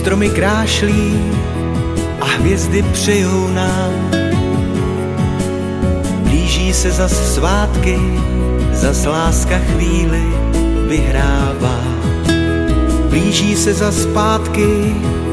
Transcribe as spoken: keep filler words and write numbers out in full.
stromy krášlí a hvězdy přejou nám. Blíží se zas svátky, zas láska chvíli vyhrává. Blíží se zas zpátky,